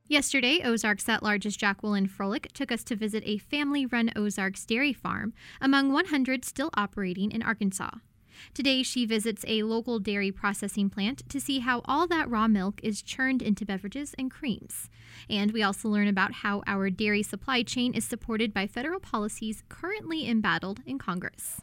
Yesterday, Ozarks at-largest Jacqueline Froelich took us to visit a family-run Ozarks dairy farm, among 100 still operating in Arkansas. Today, she visits a local dairy processing plant to see how all that raw milk is churned into beverages and creams. And we also learn about how our dairy supply chain is supported by federal policies currently embattled in Congress.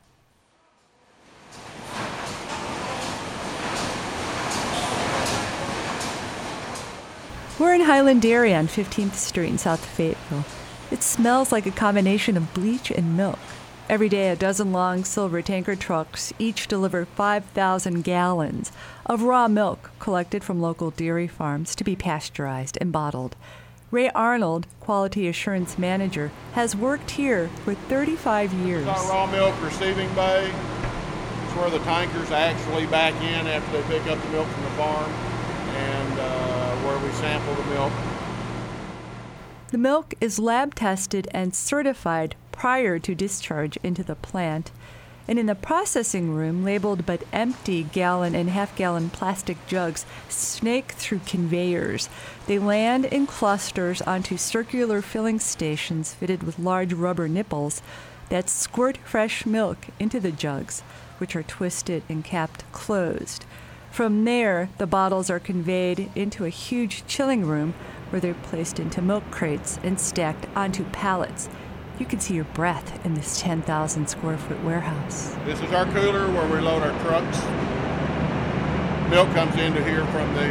We're in Highland Dairy on 15th Street in South Fayetteville. It smells like a combination of bleach and milk. Every day, a dozen long silver tanker trucks each deliver 5,000 gallons of raw milk collected from local dairy farms to be pasteurized and bottled. Ray Arnold, Quality Assurance Manager, has worked here for 35 years. It's our raw milk receiving bay. It's where the tankers actually back in after they pick up the milk from the farm, and where we sample the milk. The milk is lab tested and certified prior to discharge into the plant. And in the processing room, labeled but empty gallon and half-gallon plastic jugs snake through conveyors. They land in clusters onto circular filling stations fitted with large rubber nipples that squirt fresh milk into the jugs, which are twisted and capped closed. From there, the bottles are conveyed into a huge chilling room where they're placed into milk crates and stacked onto pallets. You can see your breath in this 10,000 square foot warehouse. This is our cooler where we load our trucks. Milk comes into here from the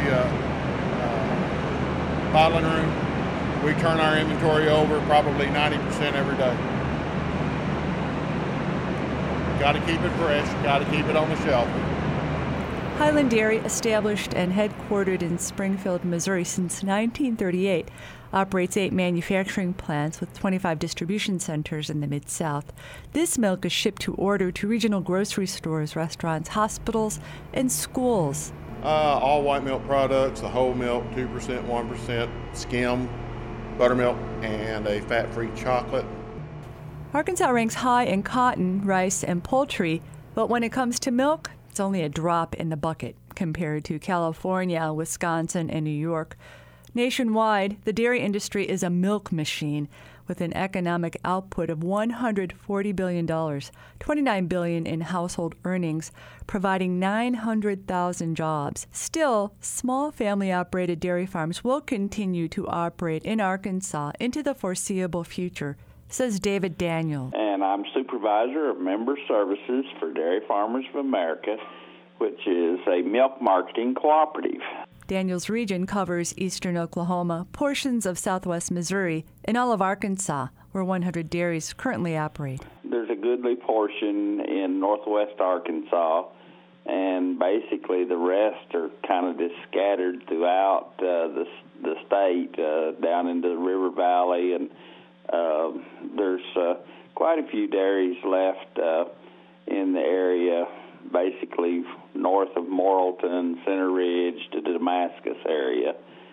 bottling room. We turn our inventory over probably 90% every day. Got to keep it fresh, got to keep it on the shelf. Highland Dairy, established and headquartered in Springfield, Missouri since 1938, operates 8 manufacturing plants with 25 distribution centers in the Mid-South. This milk is shipped to order to regional grocery stores, restaurants, hospitals, and schools. All white milk products, the whole milk, 2%, 1%, skim, buttermilk, and a fat-free chocolate. Arkansas ranks high in cotton, rice, and poultry, but when it comes to milk, it's only a drop in the bucket compared to California, Wisconsin, and New York. Nationwide, the dairy industry is a milk machine with an economic output of $140 billion, $29 billion in household earnings, providing 900,000 jobs. Still, small family-operated dairy farms will continue to operate in Arkansas into the foreseeable future, says David Daniel. And I'm supervisor of member services for Dairy Farmers of America, which is a milk marketing cooperative. Daniel's region covers eastern Oklahoma, portions of southwest Missouri, and all of Arkansas, where 100 dairies currently operate. There's a goodly portion in northwest Arkansas, and basically the rest are kind of just scattered throughout the state, down into the River Valley, and there's quite a few dairies left in the area, basically north of Morrilton, Center Ridge to the Damascus area.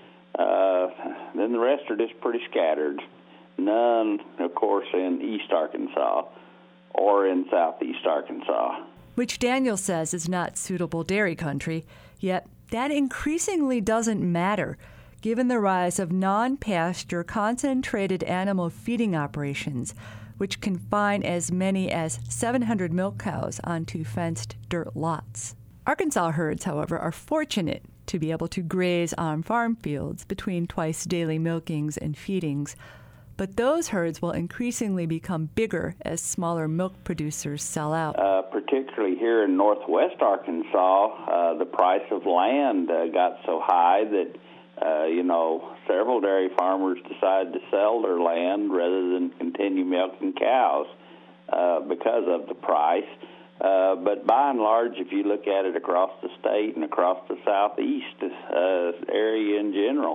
Then the rest are just pretty scattered. None, of course, in East Arkansas or in Southeast Arkansas. Which Daniel says is not suitable dairy country, yet that increasingly doesn't matter, given the rise of non-pasture concentrated animal feeding operations, which confine as many as 700 milk cows onto fenced dirt lots. Arkansas herds, however, are fortunate to be able to graze on farm fields between twice daily milkings and feedings, but those herds will increasingly become bigger as smaller milk producers sell out. Particularly here in northwest Arkansas, the price of land got so high that several dairy farmers decided to sell their land rather than continue milking cows because of the price. But by and large, if you look at it across the state and across the southeast area in general,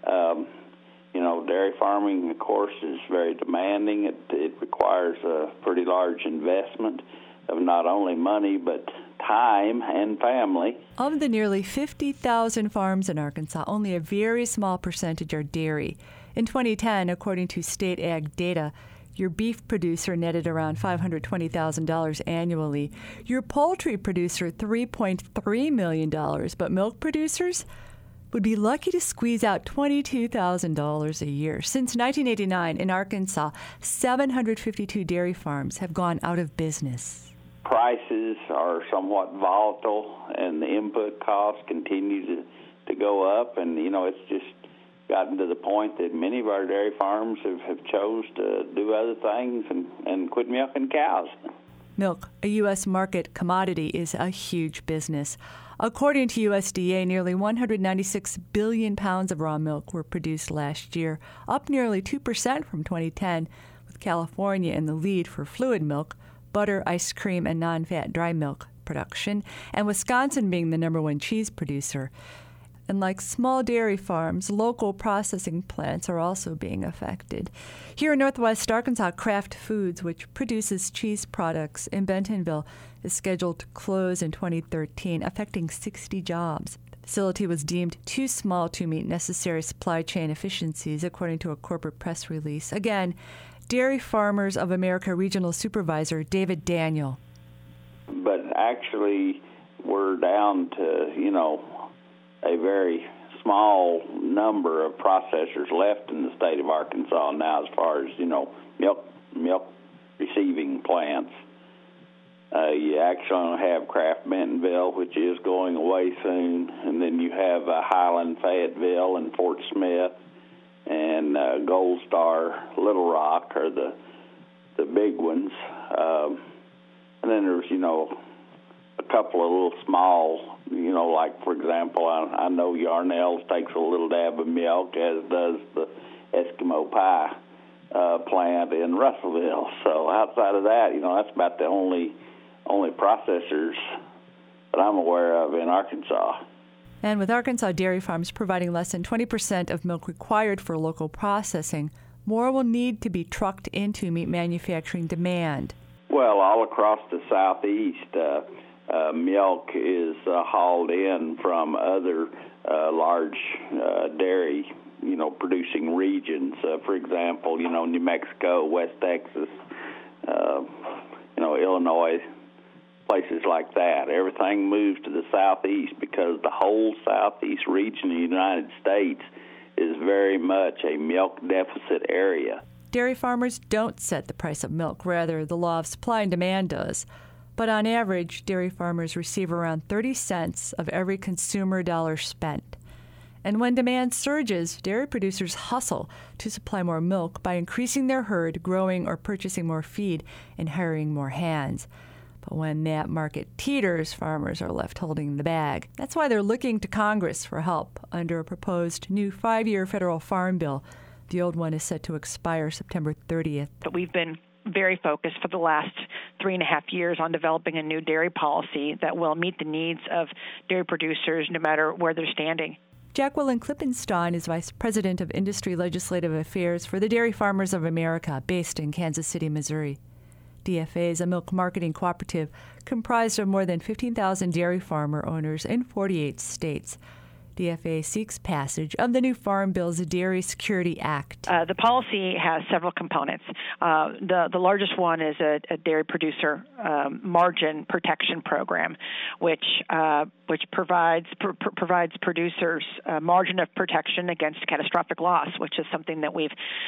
dairy farming, of course, is very demanding. It requires a pretty large investment of not only money but time and family. Of the nearly 50,000 farms in Arkansas, only a very small percentage are dairy. In 2010, according to state ag data, your beef producer netted around $520,000 annually. Your poultry producer, $3.3 million. But milk producers? would be lucky to squeeze out $22,000 a year. Since 1989, in Arkansas, 752 dairy farms have gone out of business. Prices are somewhat volatile, and the input costs continue to go up, and, it's just gotten to the point that many of our dairy farms have chose to do other things and quit milking cows. Milk, a U.S. market commodity, is a huge business. According to USDA, nearly 196 billion pounds of raw milk were produced last year, up nearly 2% from 2010, with California in the lead for fluid milk, butter, ice cream, and non-fat dry milk production, and Wisconsin being the number one cheese producer. And like small dairy farms, local processing plants are also being affected. Here in Northwest Arkansas, Kraft Foods, which produces cheese products in Bentonville, is scheduled to close in 2013, affecting 60 jobs. The facility was deemed too small to meet necessary supply chain efficiencies, according to a corporate press release. Again, Dairy Farmers of America Regional Supervisor David Daniel. But actually, we're down to, a very small number of processors left in the state of Arkansas now as far as, milk receiving plants. You actually have Kraft Bentonville, which is going away soon, and then you have Highland Fayetteville and Fort Smith and Gold Star Little Rock are the big ones. And then there's, a couple of little small, like, for example, I know Yarnell's takes a little dab of milk, as does the Eskimo Pie plant in Russellville. So outside of that, that's about the only processors that I'm aware of in Arkansas. And with Arkansas dairy farms providing less than 20% of milk required for local processing, more will need to be trucked in to meet manufacturing demand. Well, all across the southeast, milk is hauled in from other large dairy, producing regions. For example, New Mexico, West Texas, Illinois, places like that. Everything moves to the southeast because the whole southeast region of the United States is very much a milk deficit area. Dairy farmers don't set the price of milk. Rather, the law of supply and demand does. But on average, dairy farmers receive around 30 cents of every consumer dollar spent. And when demand surges, dairy producers hustle to supply more milk by increasing their herd, growing or purchasing more feed, and hiring more hands. But when that market teeters, farmers are left holding the bag. That's why they're looking to Congress for help under a proposed new 5-year federal farm bill. The old one is set to expire September 30th. But we've been very focused for the last 3.5 years on developing a new dairy policy that will meet the needs of dairy producers no matter where they're standing. Jacqueline Klippenstein is Vice President of Industry Legislative Affairs for the Dairy Farmers of America, based in Kansas City, Missouri. DFA is a milk marketing cooperative comprised of more than 15,000 dairy farmer owners in 48 states. DFA seeks passage of the new Farm Bill's Dairy Security Act. The policy has several components. The largest one is a dairy producer margin protection program, which provides producers a margin of protection against catastrophic loss, which is something that we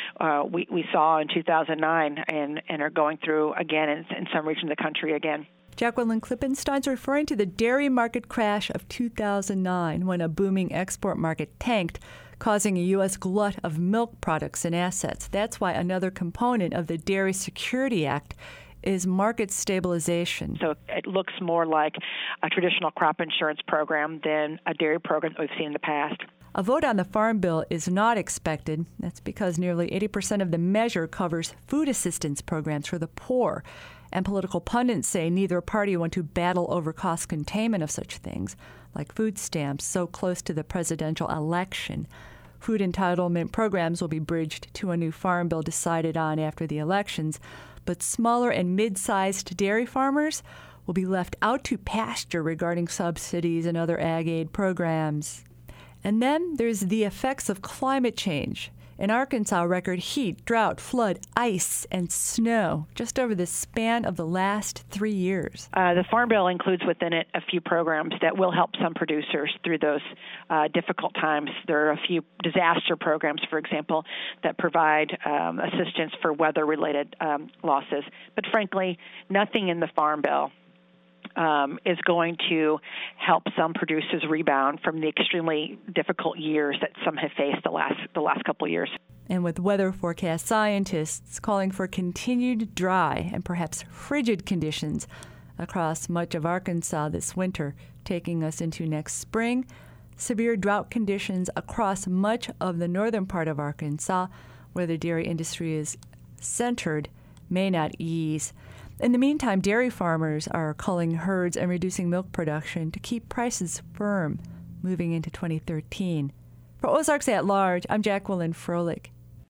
saw in 2009 and are going through again in some regions of the country again. Jacqueline Klippenstein's referring to the dairy market crash of 2009 when a booming export market tanked, causing a U.S. glut of milk products and assets. That's why another component of the Dairy Security Act is market stabilization. So it looks more like a traditional crop insurance program than a dairy program that we've seen in the past. A vote on the Farm Bill is not expected. That's because nearly 80% of the measure covers food assistance programs for the poor. And political pundits say neither party want to battle over cost containment of such things, like food stamps, so close to the presidential election. Food entitlement programs will be bridged to a new farm bill decided on after the elections, but smaller and mid-sized dairy farmers will be left out to pasture regarding subsidies and other ag aid programs. And then there's the effects of climate change. In Arkansas, record heat, drought, flood, ice, and snow just over the span of the last 3 years. The Farm Bill includes within it a few programs that will help some producers through those difficult times. There are a few disaster programs, for example, that provide assistance for weather-related losses. But frankly, nothing in the Farm Bill is going to help some producers rebound from the extremely difficult years that some have faced the last couple of years. And with weather forecast scientists calling for continued dry and perhaps frigid conditions across much of Arkansas this winter, taking us into next spring, severe drought conditions across much of the northern part of Arkansas, where the dairy industry is centered, may not ease. In the meantime, dairy farmers are culling herds and reducing milk production to keep prices firm moving into 2013. For Ozarks at Large, I'm Jacqueline Froelich.